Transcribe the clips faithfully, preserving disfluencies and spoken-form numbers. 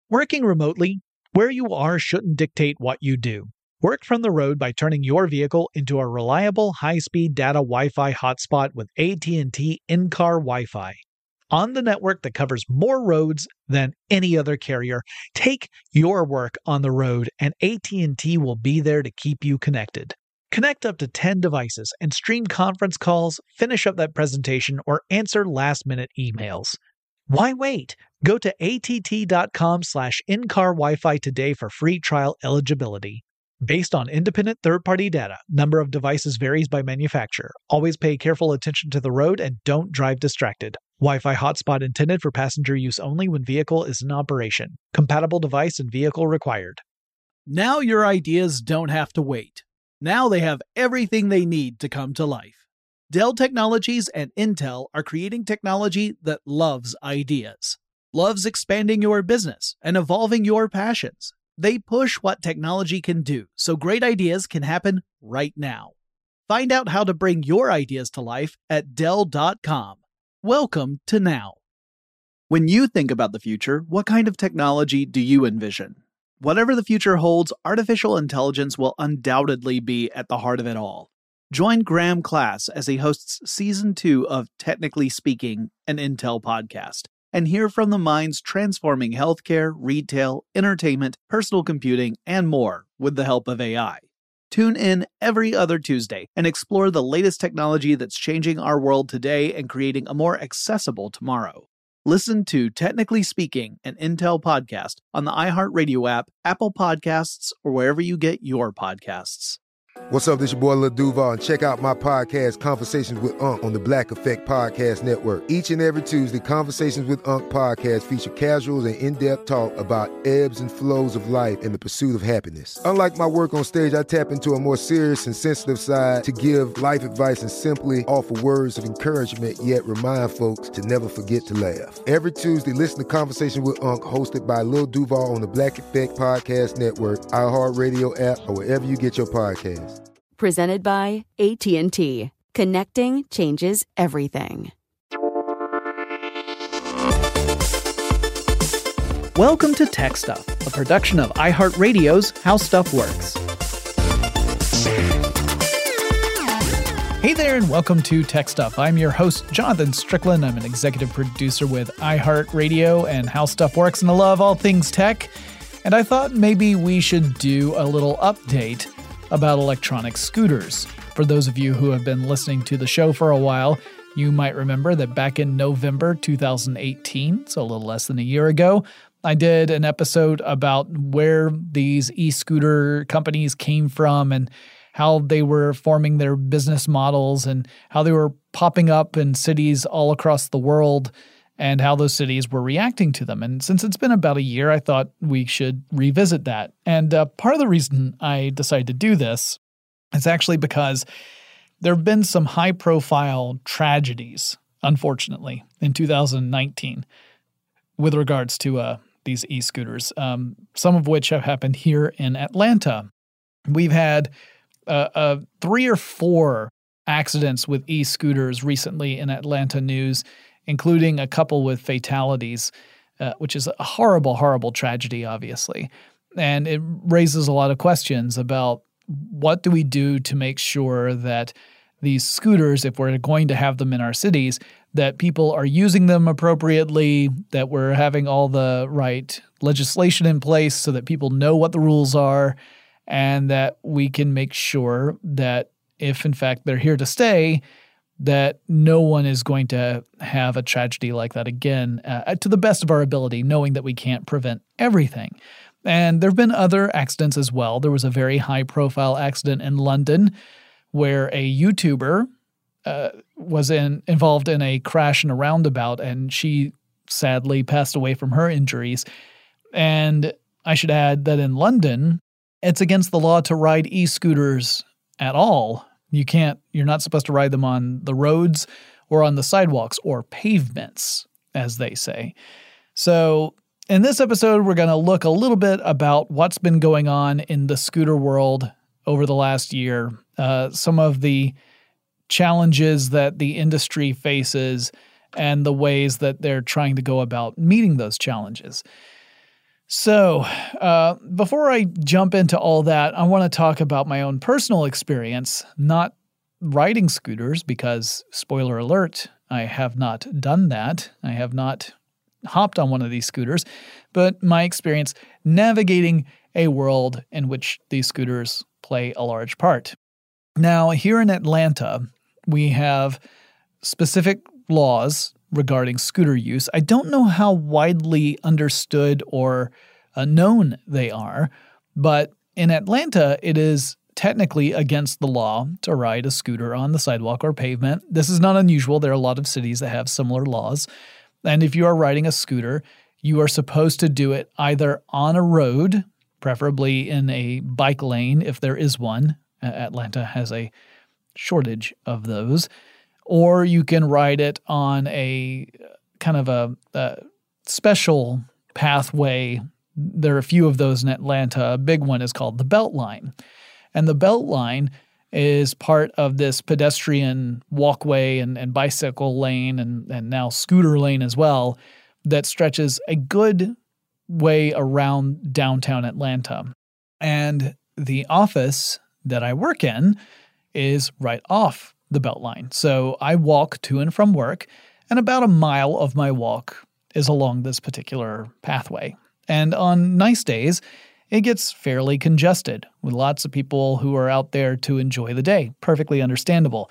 Working remotely, where you are shouldn't dictate what you do. Work from the road by turning your vehicle into a reliable high-speed data Wi-Fi hotspot with A T and T in-car Wi-Fi. On the network that covers more roads than any other carrier, take your work on the road and A T and T will be there to keep you connected. Connect up to ten devices and stream conference calls, finish up that presentation, or answer last-minute emails. Why wait? Go to att.com slash in-car Wi-Fi today for free trial eligibility. Based on independent third-party data, number of devices varies by manufacturer. Always pay careful attention to the road and don't drive distracted. Wi-Fi hotspot intended for passenger use only when vehicle is in operation. Compatible device and vehicle required. Now your ideas don't have to wait. Now they have everything they need to come to life. Dell Technologies and Intel are creating technology that loves ideas, loves expanding your business and evolving your passions. They push what technology can do so great ideas can happen right now. Find out how to bring your ideas to life at Dell dot com. Welcome to now. When you think about the future, what kind of technology do you envision? Whatever the future holds, artificial intelligence will undoubtedly be at the heart of it all. Join Graham Class as he hosts Season two of Technically Speaking, an Intel podcast, and hear from the minds transforming healthcare, retail, entertainment, personal computing, and more with the help of A I. Tune in every other Tuesday and explore the latest technology that's changing our world today and creating a more accessible tomorrow. Listen to Technically Speaking, an Intel podcast on the iHeartRadio app, Apple Podcasts, or wherever you get your podcasts. What's up, this your boy Lil Duval, and check out my podcast, Conversations with Unc, on the Black Effect Podcast Network. Each and every Tuesday, Conversations with Unc podcast feature casuals and in-depth talk about ebbs and flows of life and the pursuit of happiness. Unlike my work on stage, I tap into a more serious and sensitive side to give life advice and simply offer words of encouragement, yet remind folks to never forget to laugh. Every Tuesday, listen to Conversations with Unc, hosted by Lil Duval on the Black Effect Podcast Network, iHeartRadio app, or wherever you get your podcasts. Presented by A T and T. Connecting changes everything. Welcome to Tech Stuff, a production of iHeartRadio's How Stuff Works. Hey there, and welcome to Tech Stuff. I'm your host, Jonathan Strickland. I'm an executive producer with iHeartRadio and How Stuff Works, and I love all things tech. And I thought maybe we should do a little update about electronic scooters. For those of you who have been listening to the show for a while, you might remember that back in November two thousand eighteen, so a little less than a year ago, I did an episode about where these e-scooter companies came from and how they were forming their business models and how they were popping up in cities all across the world and how those cities were reacting to them. And since it's been about a year, I thought we should revisit that. And uh, part of the reason I decided to do this is actually because there have been some high-profile tragedies, unfortunately, in two thousand nineteen with regards to uh, these e-scooters, um, some of which have happened here in Atlanta. We've had uh, uh, three or four accidents with e-scooters recently in Atlanta news, including a couple with fatalities, uh, which is a horrible, horrible tragedy, obviously. And it raises a lot of questions about what do we do to make sure that these scooters, if we're going to have them in our cities, that people are using them appropriately, that we're having all the right legislation in place so that people know what the rules are, and that we can make sure that if, in fact, they're here to stay, that no one is going to have a tragedy like that again, uh, to the best of our ability, knowing that we can't prevent everything. And there have been other accidents as well. There was a very high-profile accident in London where a YouTuber uh, was in, involved in a crash in a roundabout, and she sadly passed away from her injuries. And I should add that in London, it's against the law to ride e-scooters at all. You can't, you're not supposed to ride them on the roads or on the sidewalks or pavements, as they say. So in this episode, we're going to look a little bit about what's been going on in the scooter world over the last year, uh, some of the challenges that the industry faces and the ways that they're trying to go about meeting those challenges. So, uh, before I jump into all that, I want to talk about my own personal experience, not riding scooters, because, spoiler alert, I have not done that. I have not hopped on one of these scooters, but my experience navigating a world in which these scooters play a large part. Now, here in Atlanta, we have specific laws regarding scooter use. I don't know how widely understood or uh, known they are, but in Atlanta, it is technically against the law to ride a scooter on the sidewalk or pavement. This is not unusual. There are a lot of cities that have similar laws. And if you are riding a scooter, you are supposed to do it either on a road, preferably in a bike lane if there is one. Atlanta has a shortage of those. Or you can ride it on a kind of a, a special pathway. There are a few of those in Atlanta. A big one is called the Beltline. And the Beltline is part of this pedestrian walkway and, and bicycle lane and, and now scooter lane as well that stretches a good way around downtown Atlanta. And the office that I work in is right off the Beltline. So I walk to and from work, and about a mile of my walk is along this particular pathway. And on nice days, it gets fairly congested with lots of people who are out there to enjoy the day. Perfectly understandable.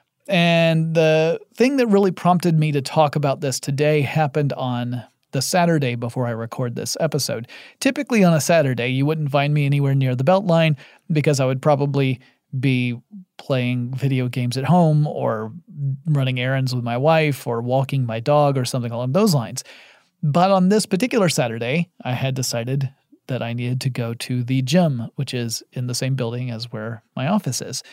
And the thing that really prompted me to talk about this today happened on the Saturday before I record this episode. Typically on a Saturday, you wouldn't find me anywhere near the Beltline because I would probably be playing video games at home or running errands with my wife or walking my dog or something along those lines. But on this particular Saturday, I had decided that I needed to go to the gym, which is in the same building as where my office is.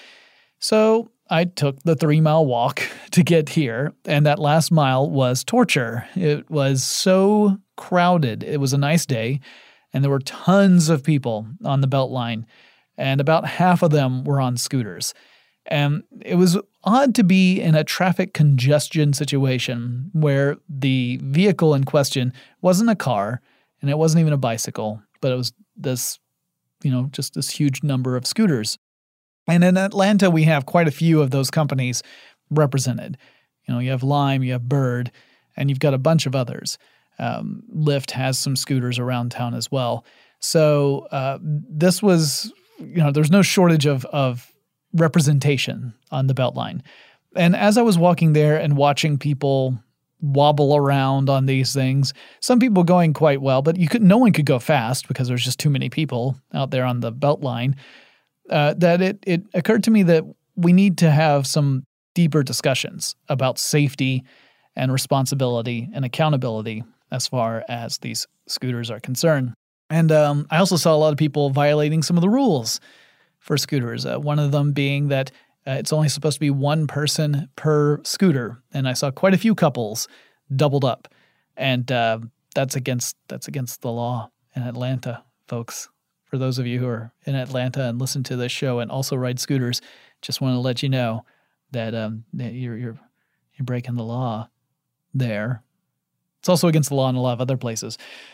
So I took the three-mile walk to get here, and that last mile was torture. It was so crowded. It was a nice day, and there were tons of people on the Beltline, and about half of them were on scooters. And it was odd to be in a traffic congestion situation where the vehicle in question wasn't a car, and it wasn't even a bicycle, but it was this, you know, just this huge number of scooters. And in Atlanta, we have quite a few of those companies represented. You know, you have Lime, you have Bird, and you've got a bunch of others. Um, Lyft has some scooters around town as well. So uh, this was, you know, there's no shortage of of representation on the Beltline. And as I was walking there and watching people wobble around on these things, some people going quite well, but you could no one could go fast because there's just too many people out there on the Beltline. Uh, that it it occurred to me that we need to have some deeper discussions about safety and responsibility and accountability as far as these scooters are concerned. And um, I also saw a lot of people violating some of the rules for scooters. Uh, one of them being that uh, it's only supposed to be one person per scooter, and I saw quite a few couples doubled up, and uh, that's against that's against the law in Atlanta, folks. For those of you who are in Atlanta and listen to this show and also ride scooters, just want to let you know that um, that you're you're you're breaking the law there. It's also against the law in a lot of other places.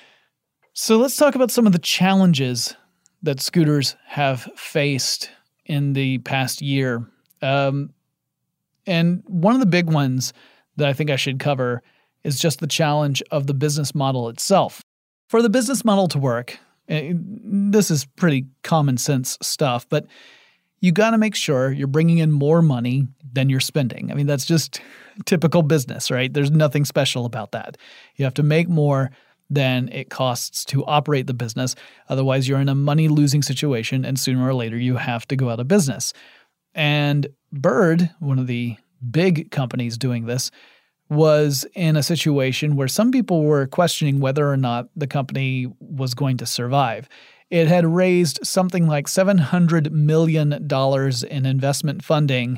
So let's talk about some of the challenges that scooters have faced in the past year. Um, and one of the big ones that I think I should cover is just the challenge of the business model itself. For the business model to work, this is pretty common sense stuff, but you got to make sure you're bringing in more money than you're spending. I mean, that's just typical business, right? There's nothing special about that. You have to make more than it costs to operate the business. Otherwise, you're in a money-losing situation, and sooner or later, you have to go out of business. And Bird, one of the big companies doing this, was in a situation where some people were questioning whether or not the company was going to survive. It had raised something like seven hundred million dollars in investment funding,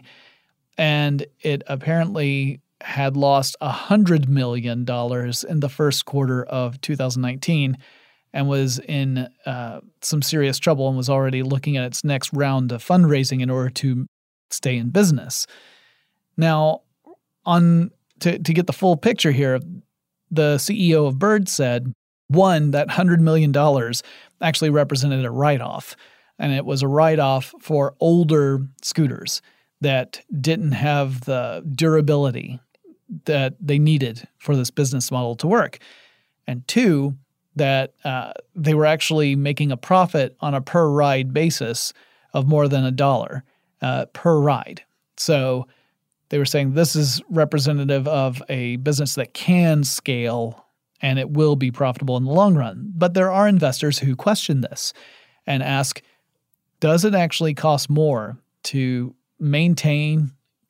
and it apparently had lost one hundred million dollars in the first quarter of two thousand nineteen and was in uh, some serious trouble and was already looking at its next round of fundraising in order to stay in business. Now, on to, to get the full picture here, the C E O of Bird said One, that one hundred million dollars actually represented a write-off, and it was a write-off for older scooters that didn't have the durability that they needed for this business model to work. And two, that uh, they were actually making a profit on a per ride basis of more than a dollar uh, per ride. So they were saying this is representative of a business that can scale and it will be profitable in the long run. But there are investors who question this and ask, does it actually cost more to maintain,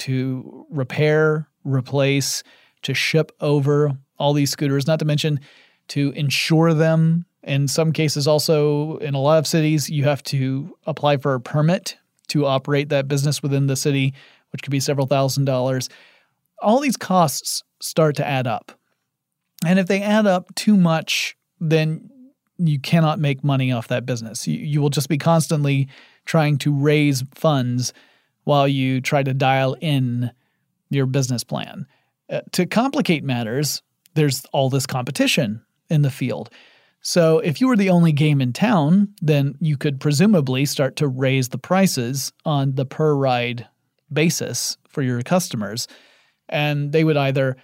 to repair, replace, to ship over all these scooters, not to mention to insure them? In some cases also, in a lot of cities, you have to apply for a permit to operate that business within the city, which could be several thousand dollars. All these costs start to add up. And if they add up too much, then you cannot make money off that business. You, you will just be constantly trying to raise funds while you try to dial in your business plan. Uh, to complicate matters, there's all this competition in the field. So if you were the only game in town, then you could presumably start to raise the prices on the per ride basis for your customers. And they would either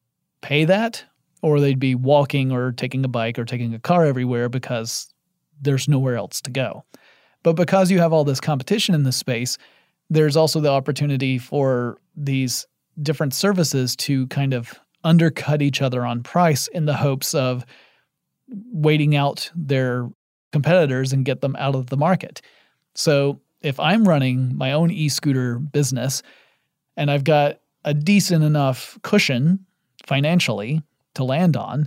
pay that or they'd be walking or taking a bike or taking a car everywhere because there's nowhere else to go. But because you have all this competition in this space, there's also the opportunity for these different services to kind of undercut each other on price in the hopes of waiting out their competitors and get them out of the market. So if I'm running my own e-scooter business and I've got a decent enough cushion financially to land on,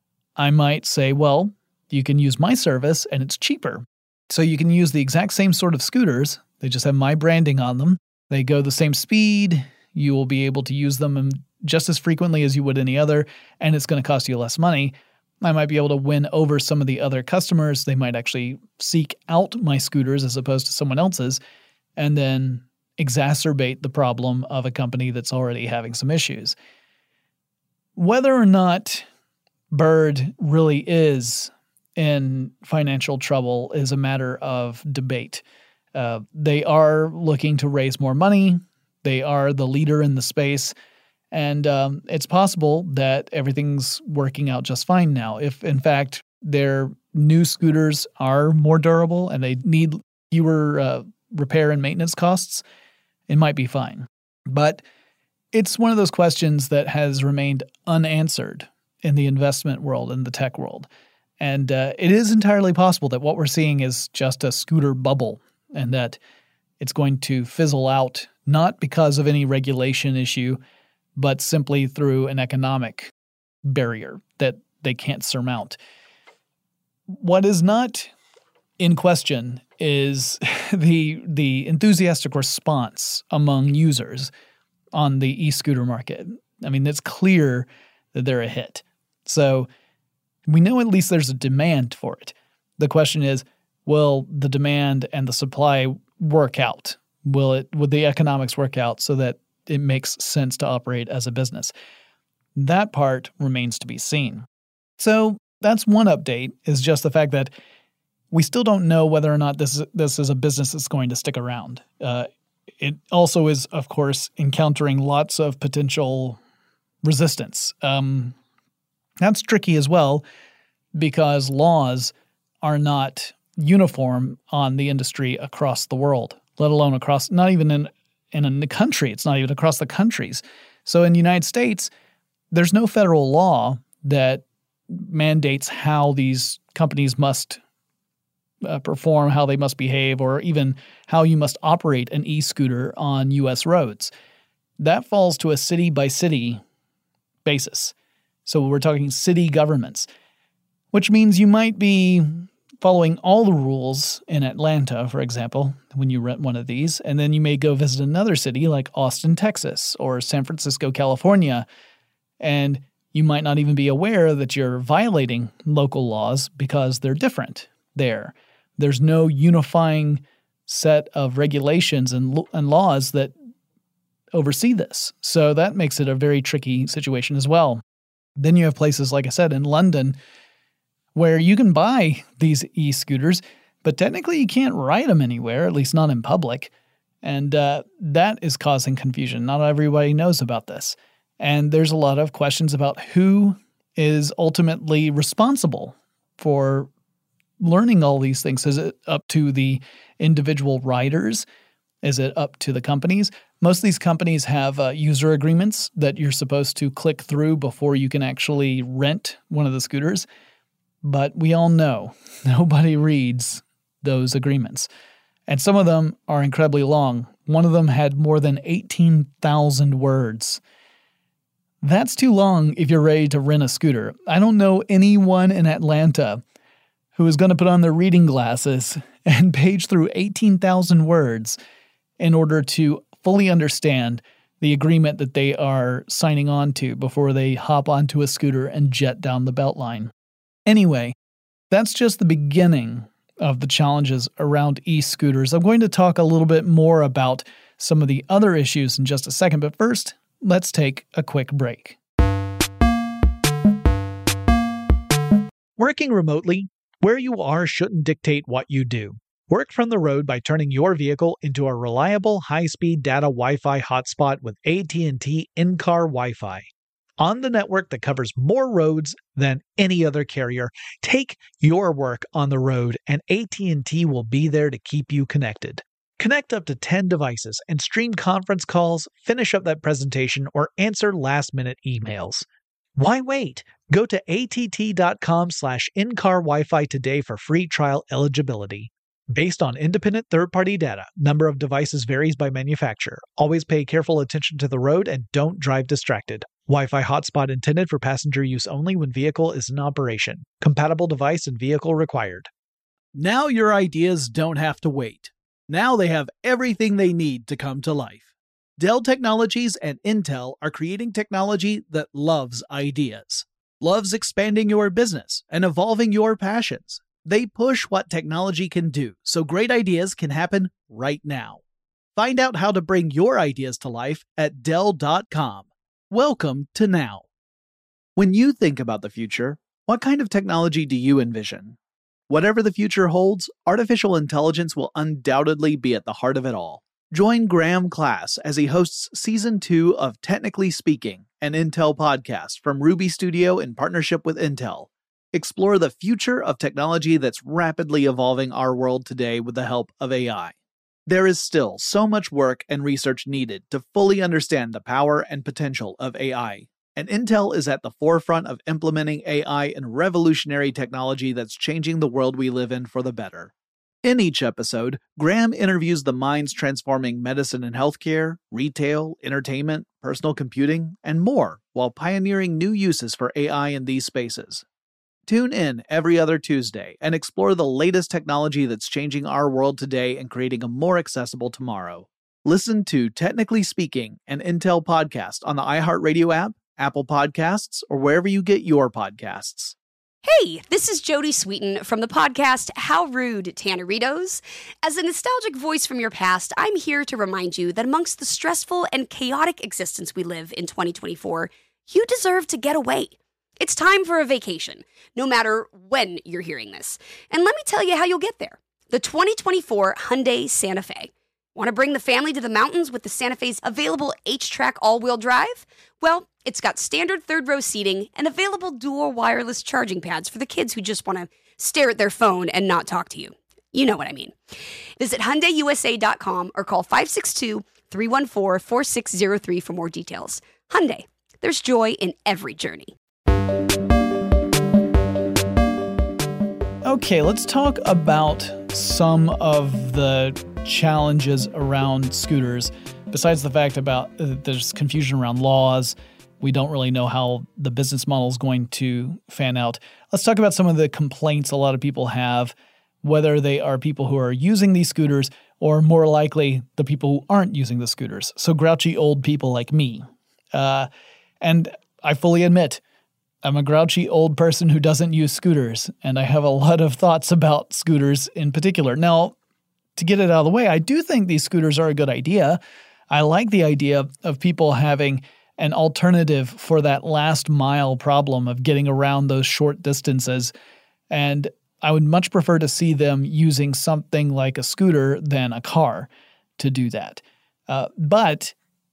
I might say, well, you can use my service and it's cheaper. So you can use the exact same sort of scooters. They just have my branding on them. They go the same speed. You will be able to use them just as frequently as you would any other, and it's going to cost you less money. I might be able to win over some of the other customers. They might actually seek out my scooters as opposed to someone else's, and then exacerbate the problem of a company that's already having some issues. Whether or not Bird really is in financial trouble is a matter of debate. Uh, they are looking to raise more money. They are the leader in the space. And um, it's possible that everything's working out just fine now. If, in fact, their new scooters are more durable and they need fewer uh, repair and maintenance costs, it might be fine. But it's one of those questions that has remained unanswered in the investment world, in the tech world. And uh, it is entirely possible that what we're seeing is just a scooter bubble and that it's going to fizzle out, not because of any regulation issue, but simply through an economic barrier that they can't surmount. What is not in question is the the enthusiastic response among users on the e-scooter market. I mean, it's clear that they're a hit. So we know at least there's a demand for it. The question is, will the demand and the supply work out? Will it? Would the economics work out so that it makes sense to operate as a business? That part remains to be seen. So that's one update, is just the fact that we still don't know whether or not this is, this is a business that's going to stick around. Uh, it also is, of course, encountering lots of potential resistance. Um, that's tricky as well because laws are not uniform on the industry across the world, let alone across, not even in in a country. It's not even across the countries. So in the United States, there's no federal law that mandates how these companies must uh, perform, how they must behave, or even how you must operate an e-scooter on U S roads. That falls to a city-by-city basis. So we're talking city governments, which means you might be following all the rules in Atlanta, for example, when you rent one of these, and then you may go visit another city like Austin, Texas, or San Francisco, California, and you might not even be aware that you're violating local laws because they're different there. There's no unifying set of regulations and, and laws that oversee this. So that makes it a very tricky situation as well. Then you have places, like I said, in London, where you can buy these e-scooters, but technically you can't ride them anywhere, at least not in public. And uh, that is causing confusion. Not everybody knows about this. And there's a lot of questions about who is ultimately responsible for learning all these things. Is it up to the individual riders? Is it up to the companies? Most of these companies have uh, user agreements that you're supposed to click through before you can actually rent one of the scooters. But we all know nobody reads those agreements. And some of them are incredibly long. One of them had more than eighteen thousand words. That's too long if you're ready to rent a scooter. I don't know anyone in Atlanta who is going to put on their reading glasses and page through eighteen thousand words in order to fully understand the agreement that they are signing on to before they hop onto a scooter and jet down the Beltline. Anyway, that's just the beginning of the challenges around e-scooters. I'm going to talk a little bit more about some of the other issues in just a second, but first, let's take a quick break. Working remotely, where you are shouldn't dictate what you do. Work from the road by turning your vehicle into a reliable high-speed data Wi-Fi hotspot with A T and T in-car Wi-Fi. On the network that covers more roads than any other carrier, take your work on the road and A T and T will be there to keep you connected. Connect up to ten devices and stream conference calls, finish up that presentation, or answer last-minute emails. Why wait? Go to att.com slash in-car Wi-Fi today for free trial eligibility. Based on independent third-party data, number of devices varies by manufacturer. Always pay careful attention to the road and don't drive distracted. Wi-Fi hotspot intended for passenger use only when vehicle is in operation. Compatible device and vehicle required. Now your ideas don't have to wait. Now they have everything they need to come to life. Dell Technologies and Intel are creating technology that loves ideas, loves expanding your business and evolving your passions. They push what technology can do so great ideas can happen right now. Find out how to bring your ideas to life at Dell dot com. Welcome to now. When you think about the future, what kind of technology do you envision? Whatever the future holds, artificial intelligence will undoubtedly be at the heart of it all. Join Graham Class as he hosts Season two of Technically Speaking, an Intel podcast from Ruby Studio in partnership with Intel. Explore the future of technology that's rapidly evolving our world today with the help of A I. There is still so much work and research needed to fully understand the power and potential of A I, and Intel is at the forefront of implementing A I in revolutionary technology that's changing the world we live in for the better. In each episode, Graham interviews the minds transforming medicine and healthcare, retail, entertainment, personal computing, and more, while pioneering new uses for A I in these spaces. Tune in every other Tuesday and explore the latest technology that's changing our world today and creating a more accessible tomorrow. Listen to Technically Speaking, an Intel podcast on the iHeartRadio app, Apple Podcasts, or wherever you get your podcasts. Hey, this is Jodie Sweetin from the podcast How Rude, Tanneritos. As a nostalgic voice from your past, I'm here to remind you that amongst the stressful and chaotic existence we live in twenty twenty-four, you deserve to get away. It's time for a vacation, no matter when you're hearing this. And let me tell you how you'll get there. The twenty twenty-four Hyundai Santa Fe. Want to bring the family to the mountains with the Santa Fe's available H-Track all-wheel drive? Well, it's got standard third-row seating and available dual wireless charging pads for the kids who just want to stare at their phone and not talk to you. You know what I mean. Visit Hyundai U S A dot com or call five six two, three one four, four six zero three for more details. Hyundai, there's joy in every journey. Okay, let's talk about some of the challenges around scooters. Besides the fact about uh, there's confusion around laws, we don't really know how the business model is going to fan out. Let's talk about some of the complaints a lot of people have, whether they are people who are using these scooters or more likely the people who aren't using the scooters. So grouchy old people like me. Uh, and I fully admit, I'm a grouchy old person who doesn't use scooters, and I have a lot of thoughts about scooters in particular. Now, to get it out of the way, I do think these scooters are a good idea. I like the idea of people having an alternative for that last mile problem of getting around those short distances. And I would much prefer to see them using something like a scooter than a car to do that. Uh, but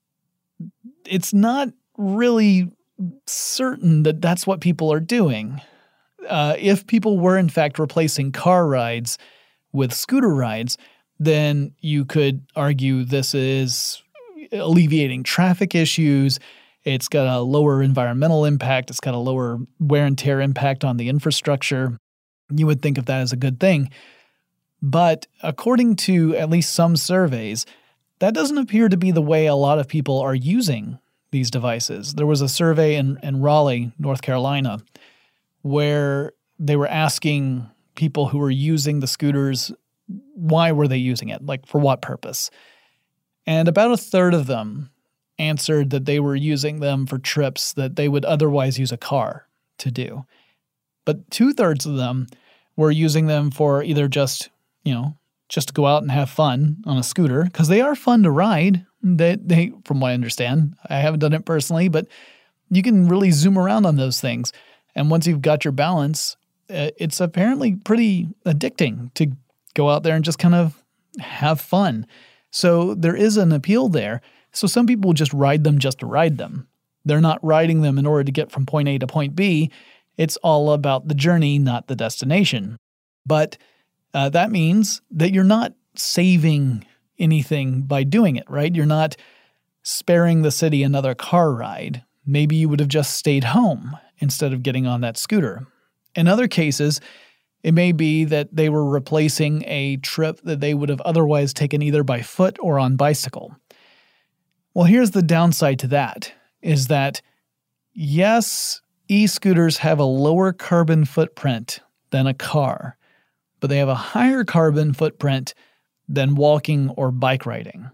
it's not really certain that that's what people are doing. Uh, if people were in fact replacing car rides with scooter rides, then you could argue this is alleviating traffic issues. It's got a lower environmental impact. It's got a lower wear and tear impact on the infrastructure. You would think of that as a good thing. But according to at least some surveys, that doesn't appear to be the way a lot of people are using these devices. There was a survey in, in Raleigh, North Carolina, where they were asking people who were using the scooters, why were they using it? Like, for what purpose? And about a third of them answered that they were using them for trips that they would otherwise use a car to do. But two-thirds of them were using them for either just, you know, just to go out and have fun on a scooter, because they are fun to ride. They, they, from what I understand, I haven't done it personally, but you can really zoom around on those things. And once you've got your balance, uh, it's apparently pretty addicting to go out there and just kind of have fun. So there is an appeal there. So some people just ride them just to ride them. They're not riding them in order to get from point A to point B. It's all about the journey, not the destination. But uh, that means that you're not saving anything by doing it, right? You're not sparing the city another car ride. Maybe you would have just stayed home instead of getting on that scooter. In other cases, it may be that they were replacing a trip that they would have otherwise taken either by foot or on bicycle. Well, here's the downside to that, is that, yes, e-scooters have a lower carbon footprint than a car, but they have a higher carbon footprint than walking or bike riding.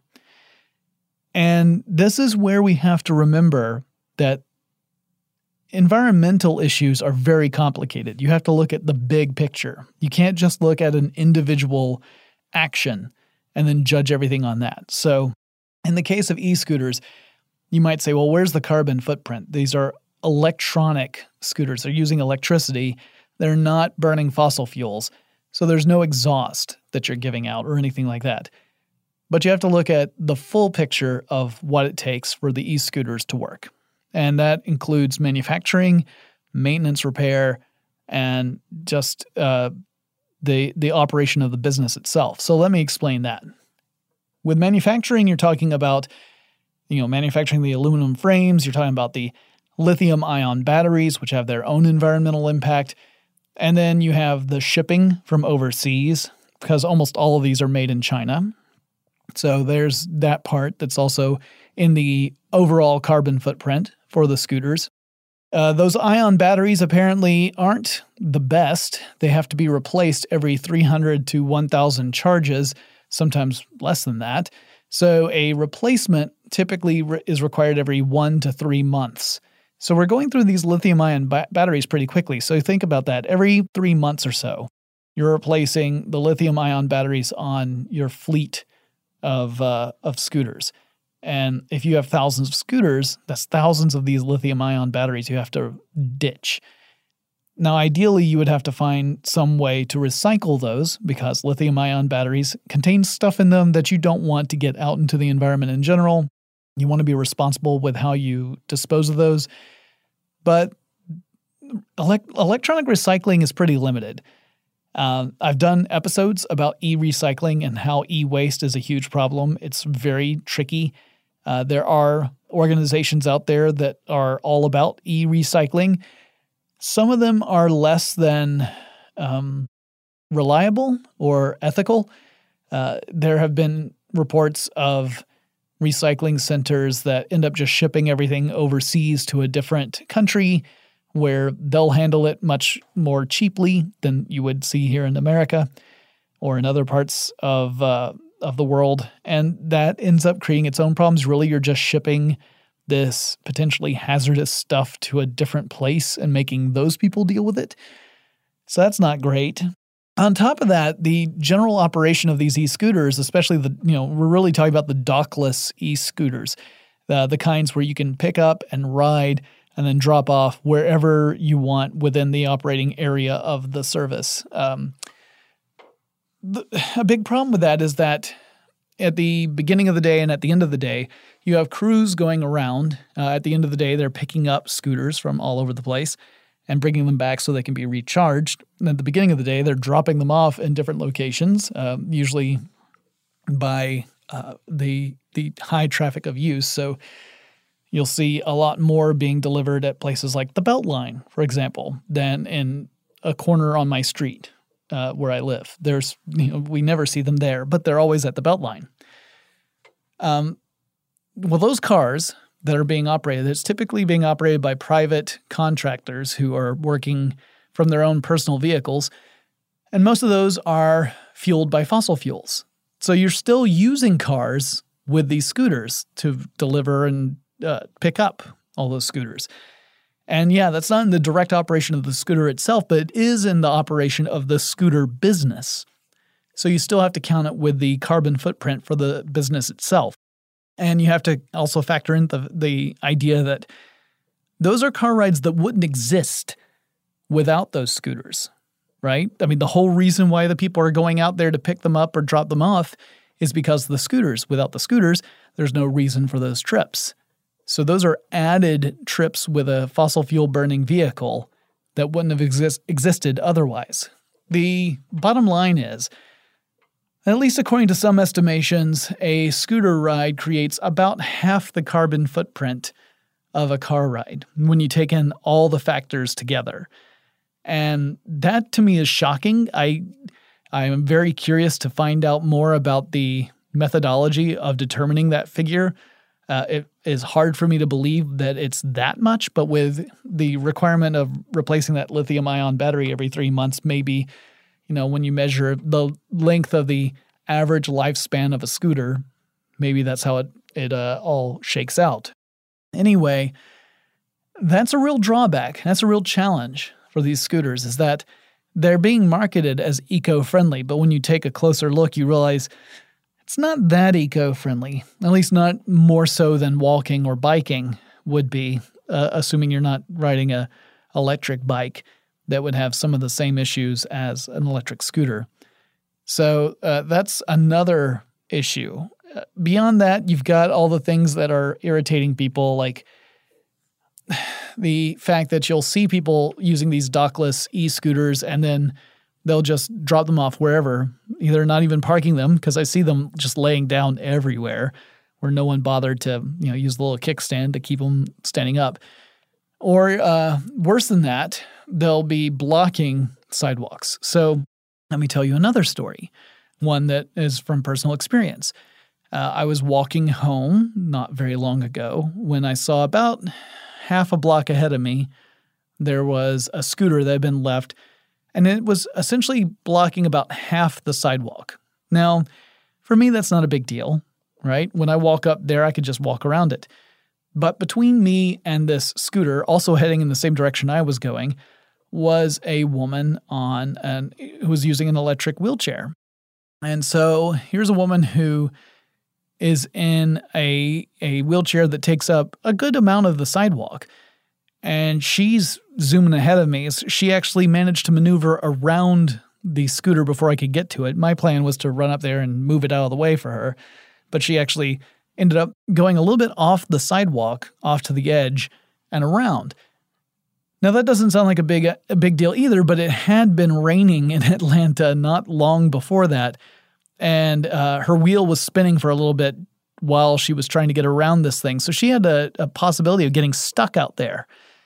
And this is where we have to remember that environmental issues are very complicated. You have to look at the big picture. You can't just look at an individual action and then judge everything on that. So in the case of e-scooters, you might say, well, where's the carbon footprint? These are electronic scooters. They're using electricity. They're not burning fossil fuels. So there's no exhaust that you're giving out or anything like that. But you have to look at the full picture of what it takes for the e-scooters to work. And that includes manufacturing, maintenance, repair, and just uh, the the operation of the business itself. So let me explain that. With manufacturing, you're talking about, you know, manufacturing the aluminum frames. You're talking about the lithium-ion batteries, which have their own environmental impact. And then you have the shipping from overseas, because almost all of these are made in China. So there's that part that's also in the overall carbon footprint for the scooters. Uh, those ion batteries apparently aren't the best. They have to be replaced every three hundred to one thousand charges, sometimes less than that. So a replacement typically re- is required every one to three months. So we're going through these lithium-ion ba- batteries pretty quickly. So think about that. Every three months or so, you're replacing the lithium-ion batteries on your fleet of uh, of scooters. And if you have thousands of scooters, that's thousands of these lithium-ion batteries you have to ditch. Now, ideally, you would have to find some way to recycle those, because lithium-ion batteries contain stuff in them that you don't want to get out into the environment in general. You want to be responsible with how you dispose of those. But elect- electronic recycling is pretty limited. Uh, I've done episodes about e-recycling and how e-waste is a huge problem. It's very tricky. Uh, there are organizations out there that are all about e-recycling. Some of them are less than um, reliable or ethical. Uh, there have been reports of recycling centers that end up just shipping everything overseas to a different country where they'll handle it much more cheaply than you would see here in America or in other parts of uh, of the world. And that ends up creating its own problems. Really, you're just shipping this potentially hazardous stuff to a different place and making those people deal with it. So that's not great. On top of that, the general operation of these e-scooters, especially the, you know, we're really talking about the dockless e-scooters, uh, the kinds where you can pick up and ride and then drop off wherever you want within the operating area of the service. Um, the, a big problem with that is that at the beginning of the day and at the end of the day, you have crews going around. Uh, at the end of the day, they're picking up scooters from all over the place and bringing them back so they can be recharged. And at the beginning of the day, they're dropping them off in different locations, uh, usually by uh, the the high traffic of use. So you'll see a lot more being delivered at places like the Beltline, for example, than in a corner on my street uh, where I live. There's, you know, we never see them there, but they're always at the Beltline. Um, well, those cars that are being operated, it's typically being operated by private contractors who are working from their own personal vehicles, and most of those are fueled by fossil fuels. So you're still using cars with these scooters to deliver and uh, pick up all those scooters. And yeah, that's not in the direct operation of the scooter itself, but it is in the operation of the scooter business. So you still have to count it with the carbon footprint for the business itself. And you have to also factor in the, the idea that those are car rides that wouldn't exist without those scooters, right? I mean, the whole reason why the people are going out there to pick them up or drop them off is because of the scooters. Without the scooters, there's no reason for those trips. So those are added trips with a fossil fuel burning vehicle that wouldn't have exist- existed otherwise. The bottom line is, at least according to some estimations, a scooter ride creates about half the carbon footprint of a car ride when you take in all the factors together. And that to me is shocking. I I am very curious to find out more about the methodology of determining that figure. Uh, it is hard for me to believe that it's that much, but with the requirement of replacing that lithium-ion battery every three months, maybe, you know, when you measure the length of the average lifespan of a scooter, maybe that's how it, it uh, all shakes out. Anyway, that's a real drawback. That's a real challenge for these scooters, is that they're being marketed as eco-friendly, but when you take a closer look, you realize it's not that eco-friendly, at least not more so than walking or biking would be, uh, assuming you're not riding a electric bike that would have some of the same issues as an electric scooter. So uh, that's another issue. Uh, beyond that, you've got all the things that are irritating people, like the fact that you'll see people using these dockless e-scooters and then they'll just drop them off wherever, either not even parking them, because I see them just laying down everywhere where no one bothered to, you know, use the little kickstand to keep them standing up. Or uh, worse than that, they'll be blocking sidewalks. So let me tell you another story, one that is from personal experience. Uh, I was walking home not very long ago when I saw about half a block ahead of me, there was a scooter that had been left, and it was essentially blocking about half the sidewalk. Now, for me, that's not a big deal, right? When I walk up there, I could just walk around it. But between me and this scooter, also heading in the same direction I was going, was a woman on an, who was using an electric wheelchair. And so here's a woman who is in a a wheelchair that takes up a good amount of the sidewalk. And she's zooming ahead of me. She actually managed to maneuver around the scooter before I could get to it. My plan was to run up there and move it out of the way for her. But she actually ended up going a little bit off the sidewalk, off to the edge, and around. Now, that doesn't sound like a big a big deal either, but it had been raining in Atlanta not long before that. And uh, her wheel was spinning for a little bit while she was trying to get around this thing. So she had a, a possibility of getting stuck out there.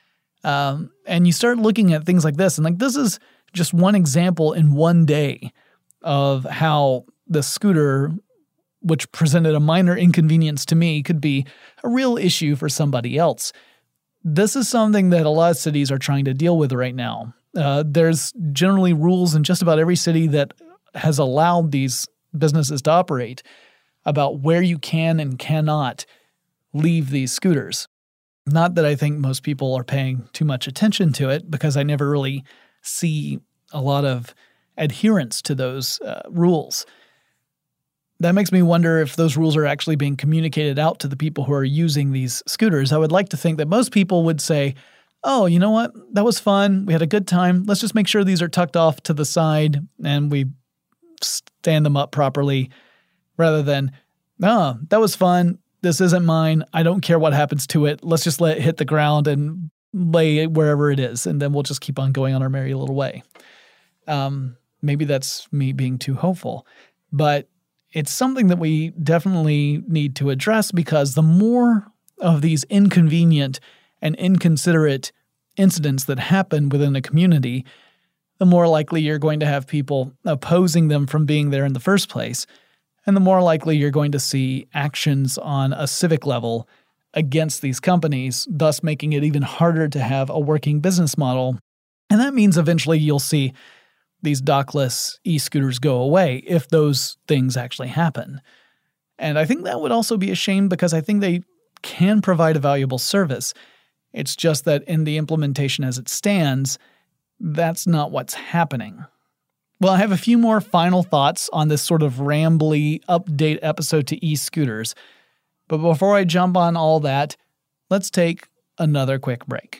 Um, and you start looking at things like this, and like this is just one example in one day of how the scooter, which presented a minor inconvenience to me, could be a real issue for somebody else. This is something that a lot of cities are trying to deal with right now. Uh, there's generally rules in just about every city that has allowed these businesses to operate about where you can and cannot leave these scooters. Not that I think most people are paying too much attention to it, because I never really see a lot of adherence to those uh, rules. that makes me wonder if those rules are actually being communicated out to the people who are using these scooters. I would like to think that most people would say, oh, you know what? That was fun. We had a good time. Let's just make sure these are tucked off to the side and we stand them up properly, rather than, oh, that was fun. This isn't mine. I don't care what happens to it. Let's just let it hit the ground and lay it wherever it is, and then we'll just keep on going on our merry little way. Um, maybe that's me being too hopeful, but it's something that we definitely need to address, because the more of these inconvenient and inconsiderate incidents that happen within a community, the more likely you're going to have people opposing them from being there in the first place, and the more likely you're going to see actions on a civic level against these companies, thus making it even harder to have a working business model. And that means eventually you'll see these dockless e-scooters go away if those things actually happen. And I think that would also be a shame, because I think they can provide a valuable service. It's just that in the implementation as it stands, that's not what's happening. Well, I have a few more final thoughts on this sort of rambly update episode to e-scooters. But before I jump on all that, let's take another quick break.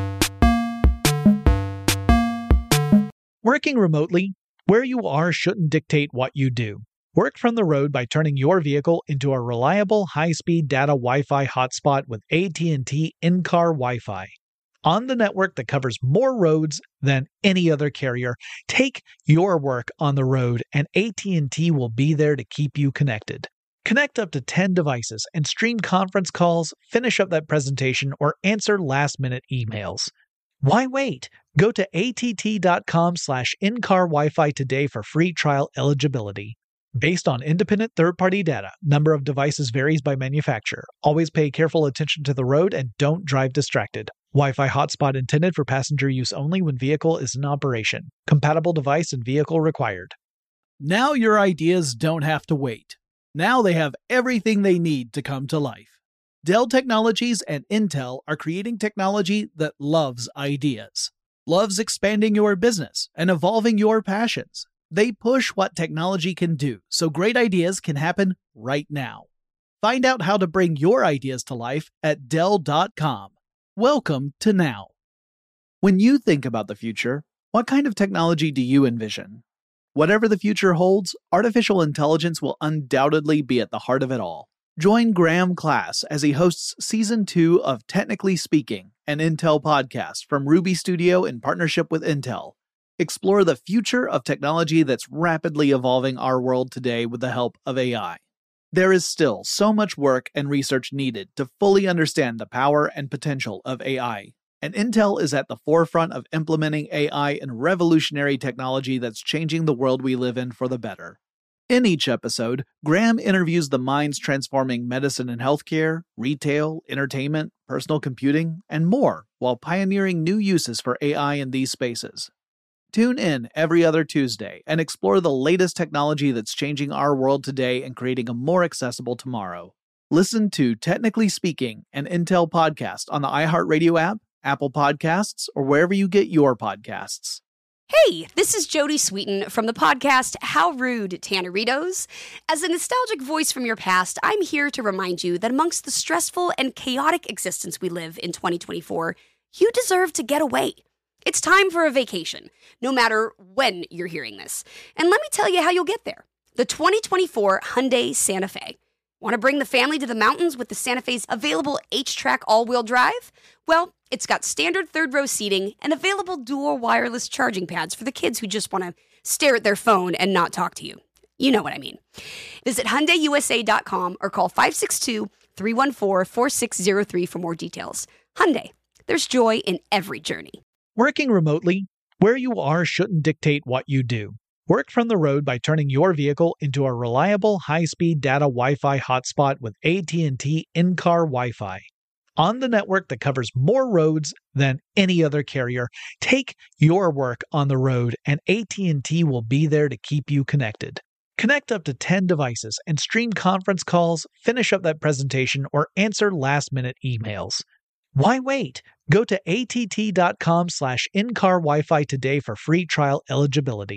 Working remotely, where you are shouldn't dictate what you do. Work from the road by turning your vehicle into a reliable, high-speed data Wi-Fi hotspot with A T and T in-car Wi-Fi. On the network that covers more roads than any other carrier, take your work on the road, and A T and T will be there to keep you connected. Connect up to ten devices and stream conference calls, finish up that presentation, or answer last-minute emails. Why wait? Go to att.com slash in-car Wi-Fi today for free trial eligibility. Based on independent third-party data, number of devices varies by manufacturer. Always pay careful attention to the road and don't drive distracted. Wi-Fi hotspot intended for passenger use only when vehicle is in operation. Compatible device and vehicle required. Now your ideas don't have to wait. Now they have everything they need to come to life. Dell Technologies and Intel are creating technology that loves ideas, loves expanding your business and evolving your passions. They push what technology can do, so great ideas can happen right now. Find out how to bring your ideas to life at Dell dot com. Welcome to Now. When you think about the future, what kind of technology do you envision? Whatever the future holds, artificial intelligence will undoubtedly be at the heart of it all. Join Graham Class as he hosts Season two of Technically Speaking, an Intel podcast from Ruby Studio in partnership with Intel. Explore the future of technology that's rapidly evolving our world today with the help of A I. There is still so much work and research needed to fully understand the power and potential of A I, and Intel is at the forefront of implementing A I in revolutionary technology that's changing the world we live in for the better. In each episode, Graham interviews the minds transforming medicine and healthcare, retail, entertainment, personal computing, and more, while pioneering new uses for A I in these spaces. Tune in every other Tuesday and explore the latest technology that's changing our world today and creating a more accessible tomorrow. Listen to Technically Speaking, an Intel podcast on the iHeartRadio app, Apple Podcasts, or wherever you get your podcasts. Hey, this is Jodie Sweetin from the podcast How Rude, Tanneritos. As a nostalgic voice from your past, I'm here to remind you that amongst the stressful and chaotic existence we live in twenty twenty-four, you deserve to get away. It's time for a vacation, no matter when you're hearing this. And let me tell you how you'll get there. The twenty twenty-four Hyundai Santa Fe. Want to bring the family to the mountains with the Santa Fe's available H-Track all-wheel drive? Well, it's got standard third-row seating and available dual wireless charging pads for the kids who just want to stare at their phone and not talk to you. You know what I mean. Visit Hyundai U S A dot com or call five six two, three one four, four six zero three for more details. Hyundai, there's joy in every journey. Working remotely, where you are shouldn't dictate what you do. Work from the road by turning your vehicle into a reliable, high-speed data Wi-Fi hotspot with A T and T in-car Wi-Fi. On the network that covers more roads than any other carrier, take your work on the road, and A T and T will be there to keep you connected. Connect up to ten devices and stream conference calls, finish up that presentation, or answer last-minute emails. Why wait? Go to att.com slash in-car Wi-Fi today for free trial eligibility.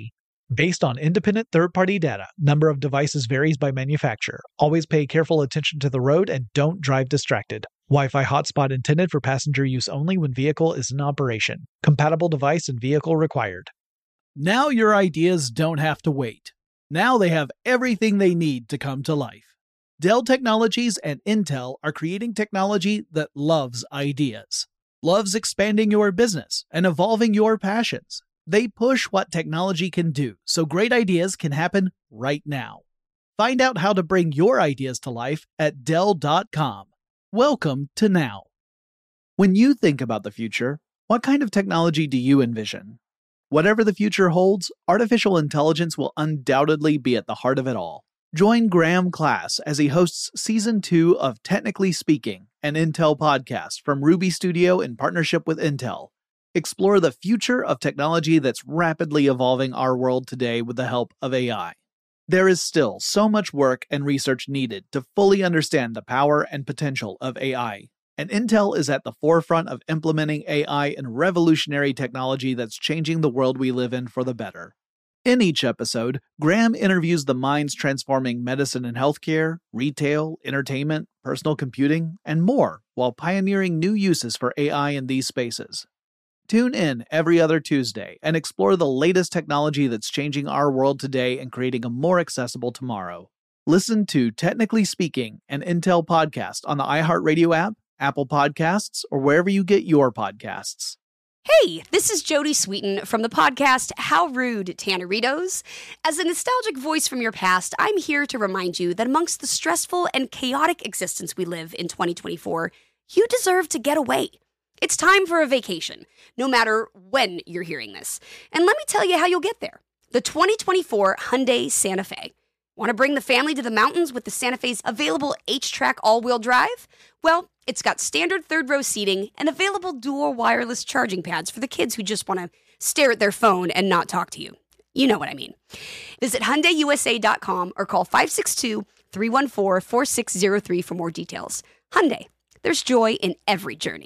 Based on independent third-party data, number of devices varies by manufacturer. Always pay careful attention to the road and don't drive distracted. Wi-Fi hotspot intended for passenger use only when vehicle is in operation. Compatible device and vehicle required. Now your ideas don't have to wait. Now they have everything they need to come to life. Dell Technologies and Intel are creating technology that loves ideas, loves expanding your business and evolving your passions. They push what technology can do so great ideas can happen right now. Find out how to bring your ideas to life at Dell dot com. Welcome to Now. When you think about the future, what kind of technology do you envision? Whatever the future holds, artificial intelligence will undoubtedly be at the heart of it all. Join Graham Class as he hosts Season two of Technically Speaking, an Intel podcast from Ruby Studio in partnership with Intel. Explore the future of technology that's rapidly evolving our world today with the help of A I. There is still so much work and research needed to fully understand the power and potential of A I, and Intel is at the forefront of implementing A I in revolutionary technology that's changing the world we live in for the better. In each episode, Graham interviews the minds transforming medicine and healthcare, retail, entertainment, personal computing, and more, while pioneering new uses for A I in these spaces. Tune in every other Tuesday and explore the latest technology that's changing our world today and creating a more accessible tomorrow. Listen to Technically Speaking, an Intel podcast on the iHeartRadio app, Apple Podcasts, or wherever you get your podcasts. Hey, this is Jodie Sweetin from the podcast How Rude, Tanneritos. As a nostalgic voice from your past, I'm here to remind you that amongst the stressful and chaotic existence we live in twenty twenty-four, you deserve to get away. It's time for a vacation, no matter when you're hearing this. And let me tell you how you'll get there. The twenty twenty-four Hyundai Santa Fe. Want to bring the family to the mountains with the Santa Fe's available H-Track all-wheel drive? Well, it's got standard third-row seating and available dual wireless charging pads for the kids who just want to stare at their phone and not talk to you. You know what I mean. Visit Hyundai U S A dot com or call five six two, three one four, four six zero three for more details. Hyundai, there's joy in every journey.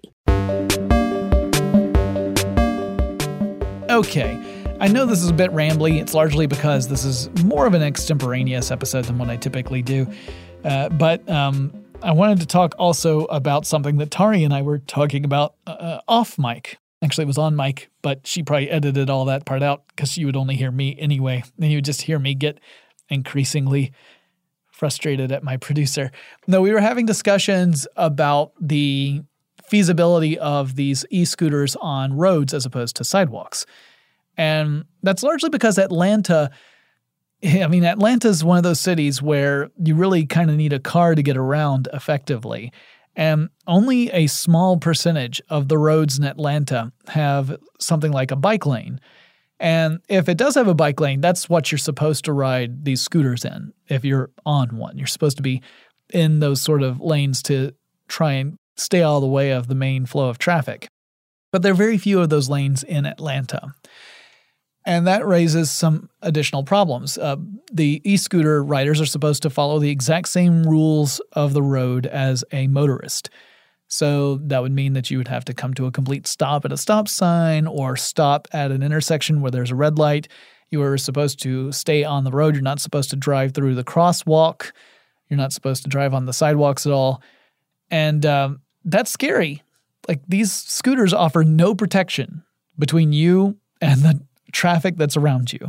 Okay, I know this is a bit rambly. It's largely because this is more of an extemporaneous episode than what I typically do. Uh, but um, I wanted to talk also about something that Tari and I were talking about uh, off mic. Actually, it was on mic, but she probably edited all that part out because you would only hear me anyway. Then you would just hear me get increasingly frustrated at my producer. No, we were having discussions about the feasibility of these e-scooters on roads as opposed to sidewalks. And that's largely because Atlanta, I mean, Atlanta is one of those cities where you really kind of need a car to get around effectively. And only a small percentage of the roads in Atlanta have something like a bike lane. And if it does have a bike lane, that's what you're supposed to ride these scooters in if you're on one. You're supposed to be in those sort of lanes to try and stay out of the way of the main flow of traffic. But there are very few of those lanes in Atlanta. And that raises some additional problems. Uh, the e-scooter riders are supposed to follow the exact same rules of the road as a motorist. So that would mean that you would have to come to a complete stop at a stop sign or stop at an intersection where there's a red light. You are supposed to stay on the road. You're not supposed to drive through the crosswalk. You're not supposed to drive on the sidewalks at all. And um, that's scary. Like, these scooters offer no protection between you and the traffic that's around you.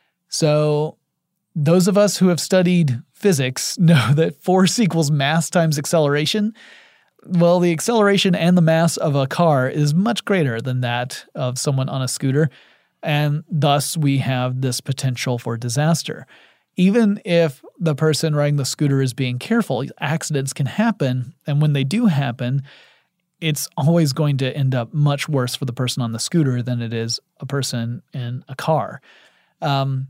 So those of us who have studied physics know that force equals mass times acceleration. Well, the acceleration and the mass of a car is much greater than that of someone on a scooter, and thus we have this potential for disaster. Even if the person riding the scooter is being careful, accidents can happen, and when they do happen, it's always going to end up much worse for the person on the scooter than it is a person in a car. Um,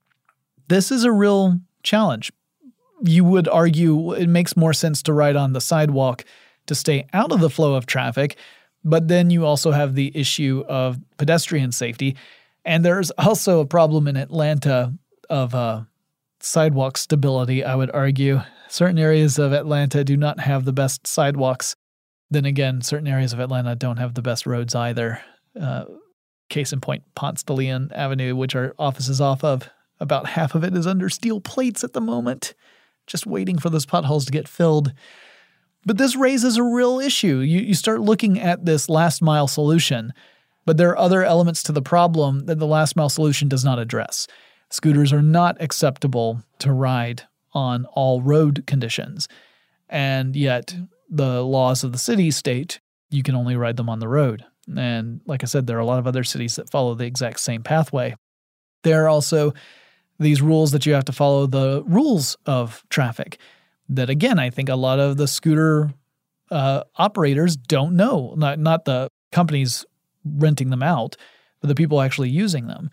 this is a real challenge. You would argue it makes more sense to ride on the sidewalk to stay out of the flow of traffic, but then you also have the issue of pedestrian safety. And there's also a problem in Atlanta of uh, sidewalk stability, I would argue. Certain areas of Atlanta do not have the best sidewalks. Then again, certain areas of Atlanta don't have the best roads either. Uh, case in point, Ponce de Leon Avenue, which our office is off of. About half of it is under steel plates at the moment, just waiting for those potholes to get filled. But this raises a real issue. You, you start looking at this last mile solution, but there are other elements to the problem that the last mile solution does not address. Scooters are not acceptable to ride on all road conditions, and yet the laws of the city state you can only ride them on the road. And like I said, there are a lot of other cities that follow the exact same pathway. There are also these rules that you have to follow the rules of traffic that, again, I think a lot of the scooter uh, operators don't know, not, not the companies renting them out, but the people actually using them.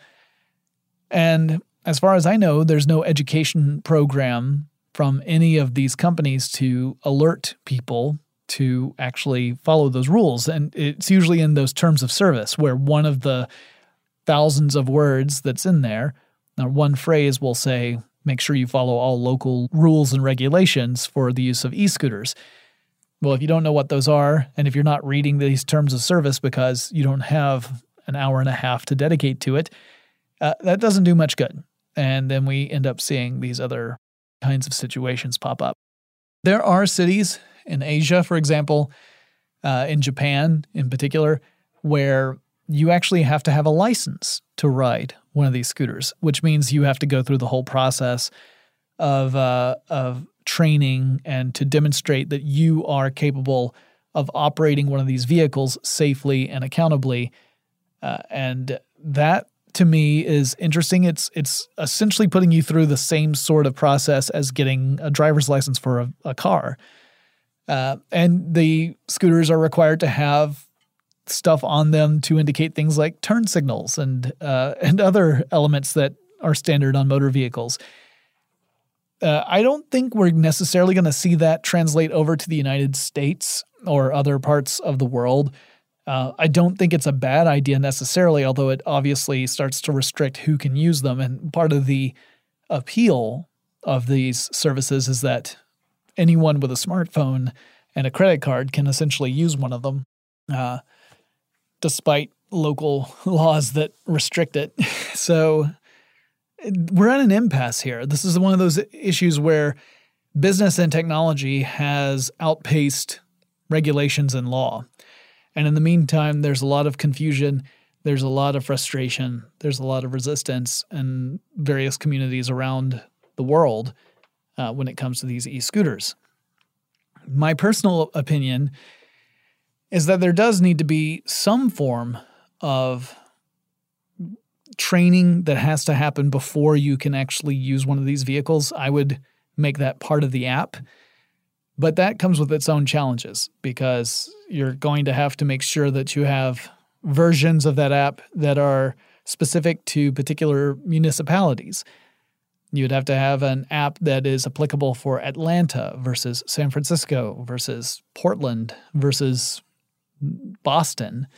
And as far as I know, there's no education program from any of these companies to alert people to actually follow those rules. And it's usually in those terms of service where one of the thousands of words that's in there, or one phrase will say, make sure you follow all local rules and regulations for the use of e-scooters. Well, if you don't know what those are, and if you're not reading these terms of service because you don't have an hour and a half to dedicate to it, uh, that doesn't do much good. And then we end up seeing these other kinds of situations pop up. There are cities in Asia, for example, uh, in Japan in particular, where you actually have to have a license to ride one of these scooters, which means you have to go through the whole process of uh, of training and to demonstrate that you are capable of operating one of these vehicles safely and accountably. Uh, and that, to me, is interesting. It's it's essentially putting you through the same sort of process as getting a driver's license for a, a car. Uh, and the scooters are required to have stuff on them to indicate things like turn signals and uh, and other elements that are standard on motor vehicles. Uh, I don't think we're necessarily going to see that translate over to the United States or other parts of the world. Uh, I don't think it's a bad idea necessarily, although it obviously starts to restrict who can use them. And part of the appeal of these services is that anyone with a smartphone and a credit card can essentially use one of them, uh, despite local laws that restrict it. So we're at an impasse here. This is one of those issues where business and technology has outpaced regulations and law. And in the meantime, there's a lot of confusion. There's a lot of frustration. There's a lot of resistance in various communities around the world uh, when it comes to these e-scooters. My personal opinion is that there does need to be some form of training that has to happen before you can actually use one of these vehicles. I would make that part of the app. But that comes with its own challenges because you're going to have to make sure that you have versions of that app that are specific to particular municipalities. You'd have to have an app that is applicable for Atlanta versus San Francisco versus Portland versus Boston.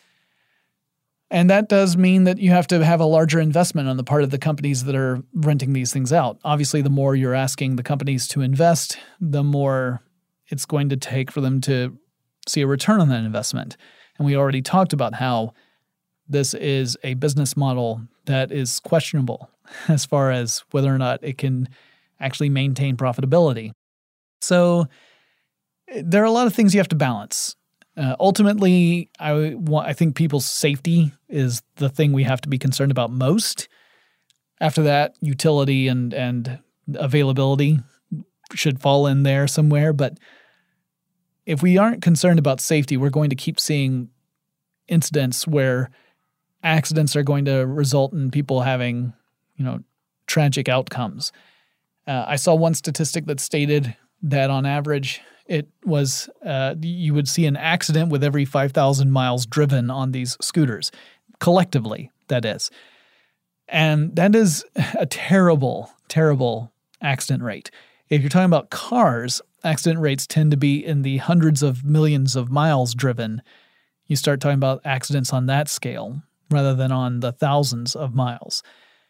And that does mean that you have to have a larger investment on the part of the companies that are renting these things out. Obviously, the more you're asking the companies to invest, the more it's going to take for them to see a return on that investment. And we already talked about how this is a business model that is questionable as far as whether or not it can actually maintain profitability. So there are a lot of things you have to balance. Uh, ultimately, I want, I think people's safety is the thing we have to be concerned about most. After that, utility and, and availability should fall in there somewhere. But if we aren't concerned about safety, we're going to keep seeing incidents where accidents are going to result in people having, you know, tragic outcomes. Uh, I saw one statistic that stated that on average, it was uh, you would see an accident with every five thousand miles driven on these scooters, collectively, that is. And that is a terrible, terrible accident rate. If you're talking about cars, accident rates tend to be in the hundreds of millions of miles driven. You start talking about accidents on that scale rather than on the thousands of miles.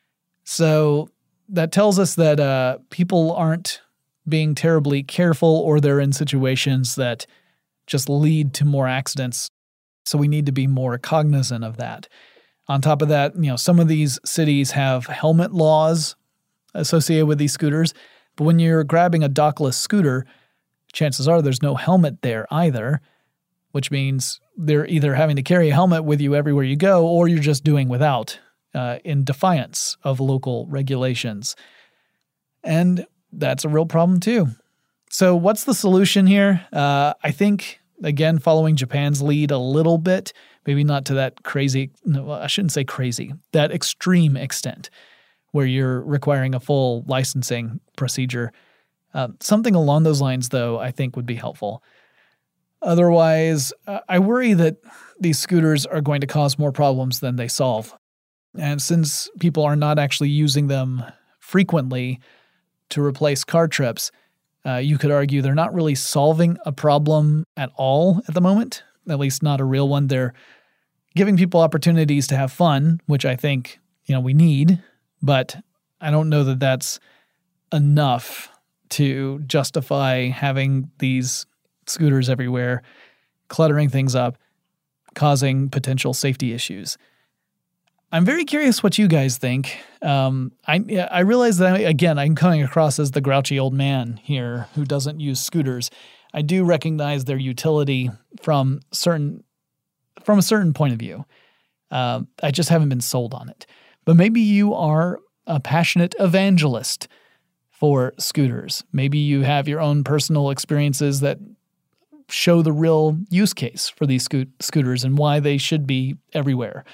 So that tells us that uh, people aren't being terribly careful, or they're in situations that just lead to more accidents. So we need to be more cognizant of that. On top of that, you know, some of these cities have helmet laws associated with these scooters, but when you're grabbing a dockless scooter, chances are there's no helmet there either, which means they're either having to carry a helmet with you everywhere you go, or you're just doing without uh, in defiance of local regulations. And that's a real problem too. So what's the solution here? Uh, I think, again, following Japan's lead a little bit, maybe not to that crazy, no, I shouldn't say crazy, that extreme extent where you're requiring a full licensing procedure. Uh, something along those lines, though, I think would be helpful. Otherwise, uh, I worry that these scooters are going to cause more problems than they solve. And since people are not actually using them frequently to replace car trips, uh, you could argue they're not really solving a problem at all at the moment, at least not a real one. They're giving people opportunities to have fun, which I think, you know, we need, but I don't know that that's enough to justify having these scooters everywhere, cluttering things up, causing potential safety issues. I'm very curious what you guys think. Um, I I realize that, again, I'm coming across as the grouchy old man here who doesn't use scooters. I do recognize their utility from certain from a certain point of view. Uh, I just haven't been sold on it. But maybe you are a passionate evangelist for scooters. Maybe you have your own personal experiences that show the real use case for these sco- scooters and why they should be everywhere.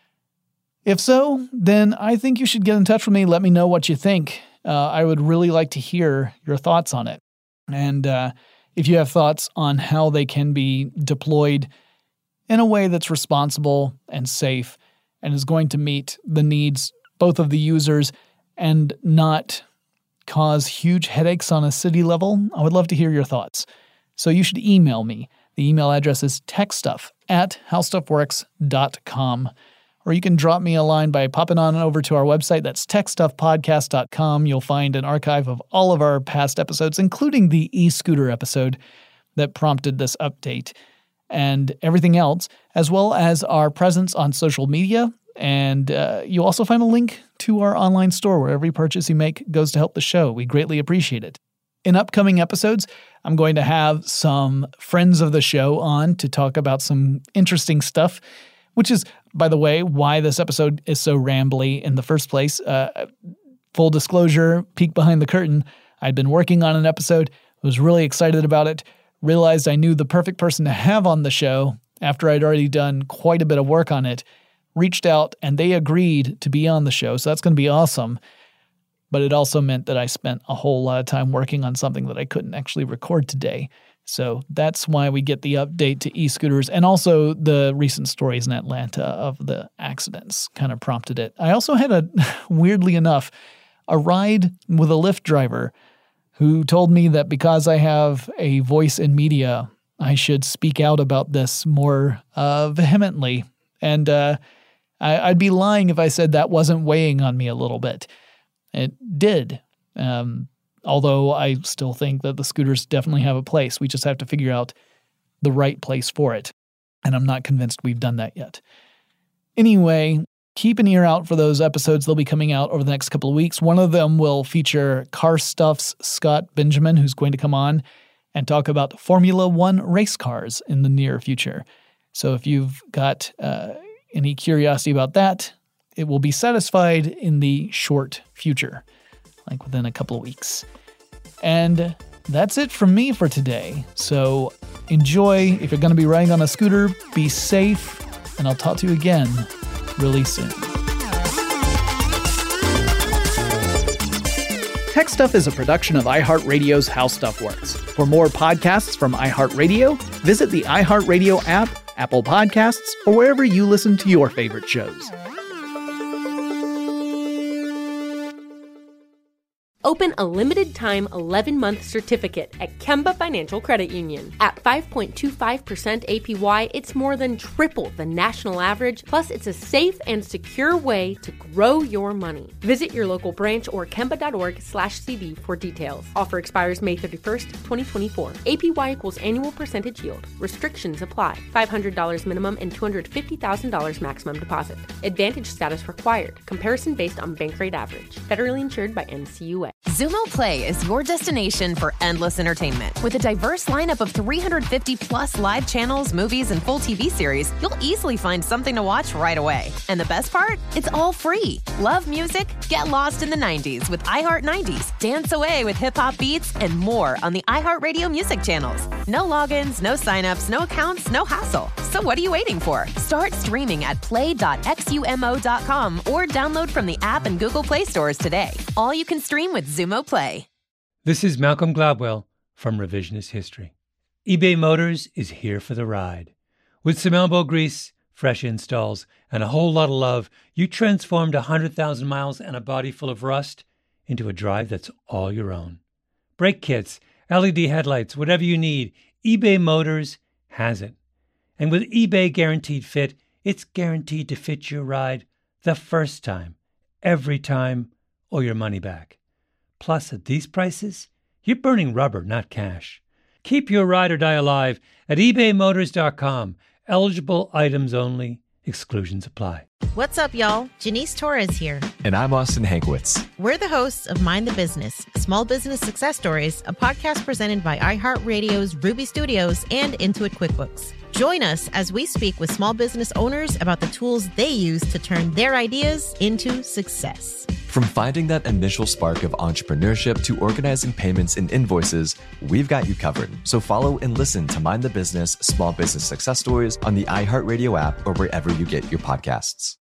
If so, then I think you should get in touch with me. Let me know what you think. Uh, I would really like to hear your thoughts on it. And uh, if you have thoughts on how they can be deployed in a way that's responsible and safe and is going to meet the needs both of the users and not cause huge headaches on a city level, I would love to hear your thoughts. So you should email me. The email address is techstuff at howstuffworks dot com. Or you can drop me a line by popping on over to our website. That's tech stuff podcast dot com. You'll find an archive of all of our past episodes, including the e-scooter episode that prompted this update, and everything else, as well as our presence on social media. And uh, you'll also find a link to our online store where every purchase you make goes to help the show. We greatly appreciate it. In upcoming episodes, I'm going to have some friends of the show on to talk about some interesting stuff, which is, by the way, why this episode is so rambly in the first place. Uh, full disclosure, peek behind the curtain, I'd been working on an episode, was really excited about it, realized I knew the perfect person to have on the show after I'd already done quite a bit of work on it, reached out, and they agreed to be on the show, so that's going to be awesome. But it also meant that I spent a whole lot of time working on something that I couldn't actually record today. So that's why we get the update to e-scooters, and also the recent stories in Atlanta of the accidents kind of prompted it. I also had a, weirdly enough, a ride with a Lyft driver who told me that because I have a voice in media, I should speak out about this more uh, vehemently. And uh, I, I'd be lying if I said that wasn't weighing on me a little bit. It did. Um, although I still think that the scooters definitely have a place. We just have to figure out the right place for it. And I'm not convinced we've done that yet. Anyway, keep an ear out for those episodes. They'll be coming out over the next couple of weeks. One of them will feature Car Stuff's Scott Benjamin, who's going to come on and talk about Formula One race cars in the near future. So if you've got uh, any curiosity about that, it will be satisfied in the short future, like within a couple of weeks. And that's it from me for today. So enjoy. If you're going to be riding on a scooter, be safe, and I'll talk to you again really soon. Tech Stuff is a production of iHeartRadio's How Stuff Works. For more podcasts from iHeartRadio, visit the iHeartRadio app, Apple Podcasts, or wherever you listen to your favorite shows. Open a limited-time eleven-month certificate at Kemba Financial Credit Union. At five point two five percent A P Y, it's more than triple the national average, plus it's a safe and secure way to grow your money. Visit your local branch or kemba.org slash CD for details. Offer expires May thirty-first, twenty twenty-four. A P Y equals annual percentage yield. Restrictions apply. five hundred dollars minimum and two hundred fifty thousand dollars maximum deposit. Advantage status required. Comparison based on bank rate average. Federally insured by N C U A. Xumo Play is your destination for endless entertainment. With a diverse lineup of three hundred fifty plus live channels, movies, and full T V series, you'll easily find something to watch right away. And the best part? It's all free. Love music? Get lost in the nineties with iHeart nineties, dance away with hip-hop beats, and more on the iHeartRadio music channels. No logins, no signups, no accounts, no hassle. So what are you waiting for? Start streaming at play dot x u m o dot com or download from the app and Google Play stores today. All you can stream with Xumo Play. This is Malcolm Gladwell from Revisionist History. eBay Motors is here for the ride. With some elbow grease, fresh installs, and a whole lot of love, you transformed one hundred thousand miles and a body full of rust into a drive that's all your own. Brake kits, L E D headlights, whatever you need, eBay Motors has it. And with eBay Guaranteed Fit, it's guaranteed to fit your ride the first time, every time, or your money back. Plus, at these prices, you're burning rubber, not cash. Keep your ride or die alive at ebay motors dot com. Eligible items only. Exclusions apply. What's up, y'all? Janice Torres here. And I'm Austin Hankwitz. We're the hosts of Mind the Business, Small Business Success Stories, a podcast presented by iHeartRadio's Ruby Studios and Intuit QuickBooks. Join us as we speak with small business owners about the tools they use to turn their ideas into success. From finding that initial spark of entrepreneurship to organizing payments and invoices, we've got you covered. So follow and listen to Mind the Business, Small Business Success Stories on the iHeartRadio app or wherever you get your podcasts.